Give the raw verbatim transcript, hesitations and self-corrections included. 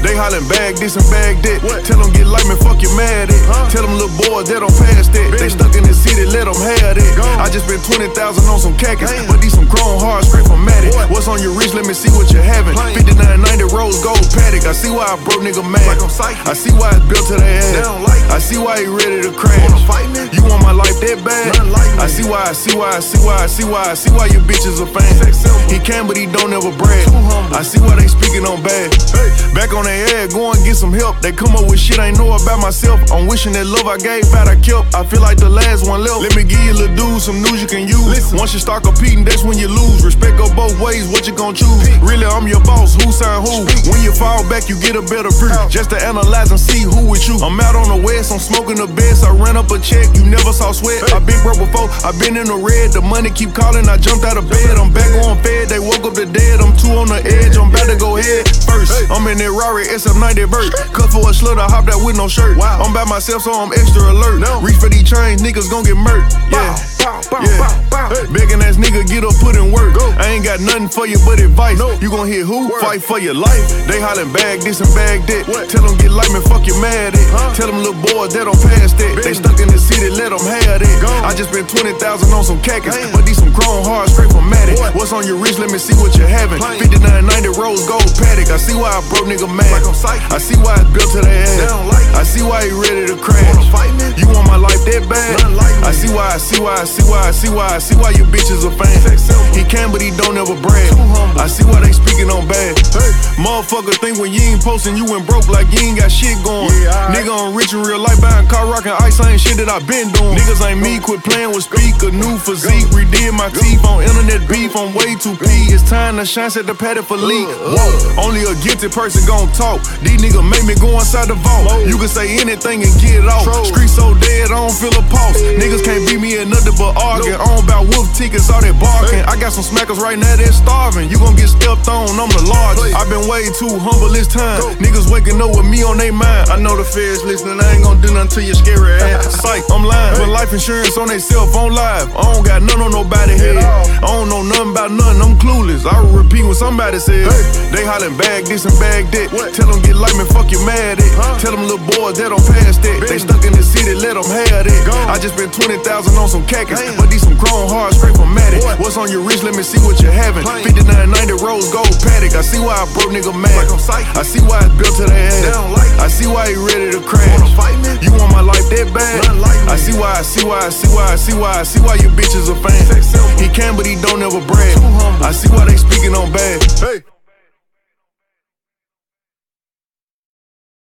They hollin' bag this and bag that. What? Tell them get like me, fuck you mad at. Huh? Tell them little boys that don't pass that. Been. They stuck in the city, let them have that. Go. I just spent twenty thousand on some khakis, Damn. But these some chrome hard straight from Matic. What? What's on your wrist? Let me see what you're having. fifty-nine ninety rose gold Paddock. I see why I broke nigga mad. Like I see why it's built to the ass. Like I see why he ready to crash. Fight me? You want my life that bad? Like I see why, I see why, I see why, I see why, I see why your bitches are fans. He can, but he don't ever brag. I see why they speaking on bad. Hey. Back on their head, go and get some help. They come up with shit I ain't know about myself. I'm wishing that love I gave out I kept. I feel like the last one left. Let me give you little dude some news you can use. Listen. Once you start competing, that's when you lose. Respect go both ways, what you gon' choose? Pick. Really, I'm your boss, who sign who? Speak. When you fall back, you get a better view. Out. Just to analyze and see who with you. I'm out on the west, I'm smoking the best. I ran up a check, you never saw sweat. Hey. I been broke before, I been in the red. The money keep calling, I jumped out of bed. I'm back on fed, they woke up the dead. I'm two on the edge, I'm about to go head first. Hey. I'm in that Rari S F ninety vert. Cut for a slut, I hopped out with no shirt. Wow. I'm by myself, so I'm extra alert. No. Reach for these chains, niggas gon' get murked. Yeah. Bow, bow, yeah. Bow, bow. Hey. Begging ass nigga, get up, put in work. Go. I ain't got nothing for you but advice. No. You gon' hit who? Word. Fight for your life. They hollin' bag this and bag that. What? Tell them get like me, fuck you mad at. Huh? Tell them little boys that don't pass that. Been. They stuck in the city, let them have that. Go. I just spent twenty thousand on some khakis, Damn. But these some chrome hard straight from Matic. What? What's on your wrist? Let me see what you're having. fifty-nine ninety rose gold Paddock. I see why I broke nigga mad. Like I see why it's built to the ass. Like I see why he ready to crash. Fight me? You want my life that bad? Like I see why, I see why, I see why, I see why, I see why your bitches are fans. He can, but he don't ever brag. I see why they speaking on bad. Hey. Motherfucker think when you ain't posting, you went broke like you ain't got shit going. Yeah, right. Nigga on rich in real life, buying car, rocking ice, I ain't shit that I been doing. Niggas ain't me, quit playing with speak, a new physique. Redid my teeth on internet beef, I'm way too P. It's time to shine, set the pattern for leak. Whoa. Only a gifted person gon' talk. These niggas make me go inside the vault. You can say anything and get it off. Street so dead, I don't feel a pulse. Niggas can't beat me in nothing but arguing. On about wolf tickets, all that barking. I got some smackers right now that's starving. You gon' get stepped on, I'm the largest. I been way too humble this time. Niggas waking up with me on they mind. I know the feds listening, I ain't gon' do nothing to your scary ass. Psych, I'm lying. Put life insurance on they cell phone live. I don't got none on nobody head. I don't know nothing about nothing, I'm clueless. I will repeat what somebody said. They hollin' bag this and bag that. Tell them get like me, fuck you mad at. Tell them little boys that don't pass that. They stuck in the city, let them have that. I just spent twenty thousand on some khakis, but these some chrome hard straight from Matic. What's on your wrist? Let me see what you're having. fifty-nine ninety rose gold Paddock. I see why I broke nigga mad. I see why it's built to the ass. I see why he ready to crash. You want my life that bad? I see why, I see why, I see why, I see why, I see why your bitches are fans. He can, but he don't ever brag. I see why they speaking on bad. Hey.